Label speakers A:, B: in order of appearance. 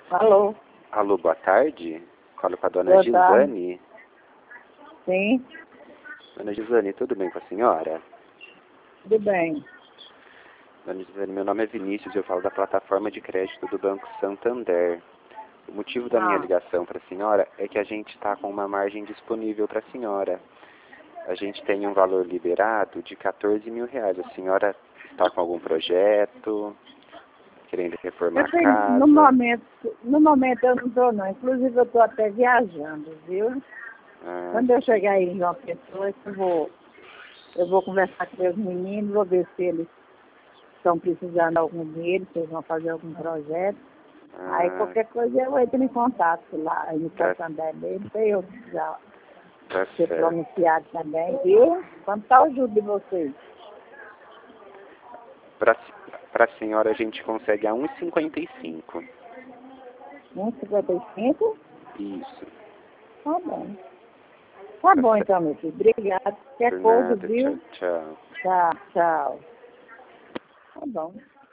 A: Alô?
B: Alô, boa tarde. Falo com a dona
A: Boa
B: Gisane.
A: Sim,
B: Dona Gisane, tudo bem com a senhora?
A: tudo bem.
B: Dona Gisane, meu nome é Vinícius, eu falo da plataforma de crédito do Banco Santander. O motivo da minha ligação para a senhora é que a gente está com uma margem disponível para a senhora. A gente tem um valor liberado de R$ 14.000. A senhora está com algum projeto, querendo reformar a casa?
A: No momento eu não estou não. Inclusive eu estou até viajando, viu? Quando eu chegar aí em João Pessoa, eu vou conversar com os meninos, vou ver se eles estão precisando de algum dinheiro, se eles vão fazer algum projeto. Aí qualquer coisa eu entro em contato lá no Santander mesmo, para eu já ser pronunciado também, viu? Quanto está a ajuda de vocês?
B: Para a senhora a gente consegue a 1,55.
A: 1,55?
B: Isso.
A: Tá bom. Tá bom então, meu filho. Obrigado. Qualquer
B: Por
A: coisa,
B: nada.
A: viu?
B: Tchau, tchau.
A: Tchau, tchau. Tá bom.